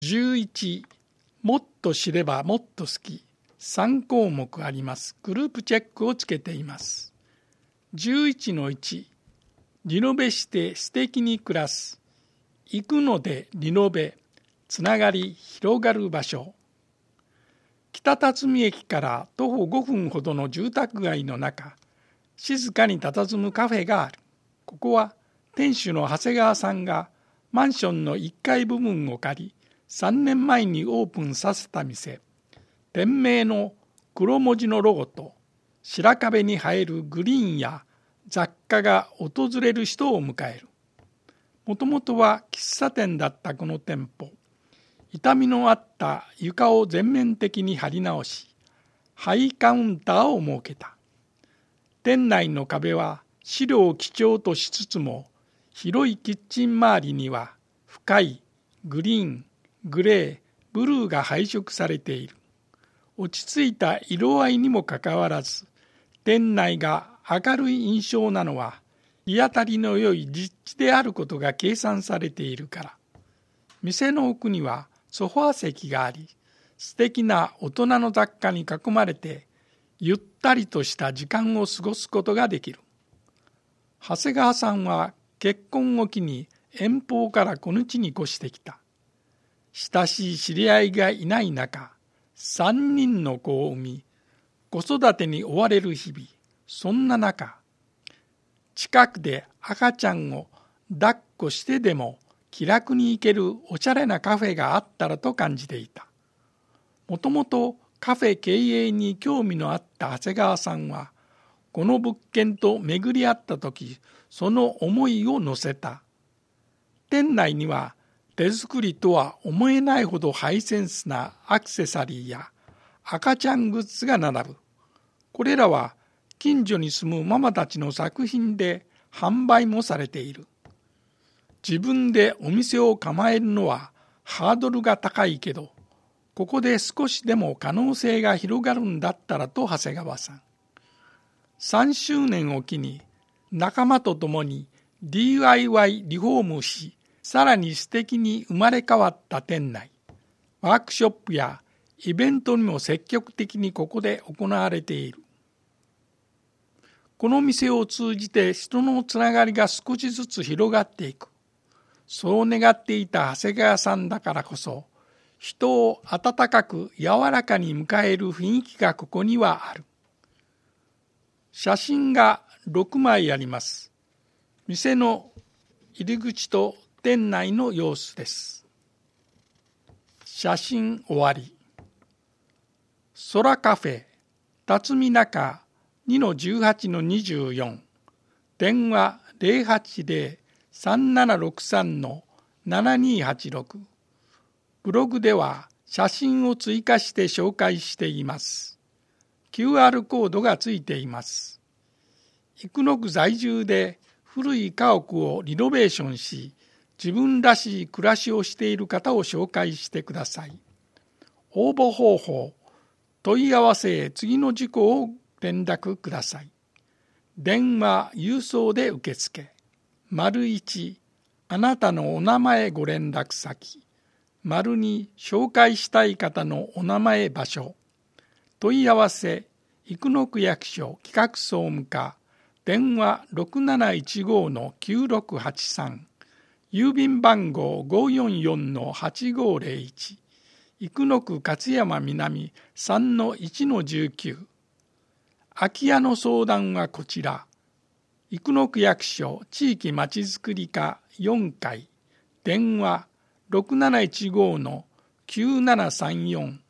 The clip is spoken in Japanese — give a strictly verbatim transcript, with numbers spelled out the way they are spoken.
じゅういち、もっと知ればもっと好き。さん項目あります。グループチェックをつけています。じゅういちのいち、リノベして素敵に暮らす。行くのでリノベ、つながり広がる場所。北辰巳駅から徒歩ごふんほどの住宅街の中、静かに佇むカフェがある。ここは店主の長谷川さんがマンションのいっかい部分を借り、さんねんまえにオープンさせた店。店名の黒文字のロゴと白壁に映えるグリーンや雑貨が訪れる人を迎える。もともとは喫茶店だったこの店舗。傷みのあった床を全面的に張り直し、ハイカウンターを設けた。店内の壁は資料を基調としつつも、広いキッチン周りには深いグリーン、グレー、ブルーが配色されている。落ち着いた色合いにもかかわらず、店内が明るい印象なのは、日当たりの良い立地であることが計算されているから。店の奥にはソファー席があり、素敵な大人の雑貨に囲まれて、ゆったりとした時間を過ごすことができる。長谷川さんは結婚を機に遠方からこの地に越してきた。親しい知り合いがいない中、三人の子を産み、子育てに追われる日々。そんな中、近くで赤ちゃんを抱っこしてでも気楽に行けるおしゃれなカフェがあったらと感じていた。もともとカフェ経営に興味のあった長谷川さんは、この物件と巡り合ったとき、その思いを乗せた。店内には手作りとは思えないほどハイセンスなアクセサリーや赤ちゃんグッズが並ぶ。これらは近所に住むママたちの作品で販売もされている。自分でお店を構えるのはハードルが高いけど、ここで少しでも可能性が広がるんだったらと長谷川さん。さんしゅうねんを機に仲間と共に ディーアイワイ リフォームし、さらに素敵に生まれ変わった店内。ワークショップやイベントにも積極的にここで行われている。この店を通じて人のつながりが少しずつ広がっていく。そう願っていた長谷川さんだからこそ、人を温かく柔らかに迎える雰囲気がここにはある。写真がろくまいあります。店の入り口と店内の様子です。写真終わり。空カフェ、辰巳中 にのじゅうはちのにじゅうよん。電話 ゼロはちゼロ さんななろくさんのななにはちろく。ブログでは写真を追加して紹介しています。キューアール コードがついています。生野区在住で古い家屋をリノベーションし、自分らしい暮らしをしている方を紹介してください。応募方法、問い合わせへ次の事項を連絡ください。電話、郵送で受付。丸いち、あなたのお名前ご連絡先。丸に、紹介したい方のお名前場所。問い合わせ、生野区役所企画総務課。電話 ろくなないちごのきゅうろくはちさん。郵便番号 ごーよんよんのはちごーぜろいち。生野区勝山南 さんのいちのじゅうきゅう。空き家の相談はこちら。生野区役所地域まちづくり課よんかい。電話 ろくなないちごのきゅうななさんよん。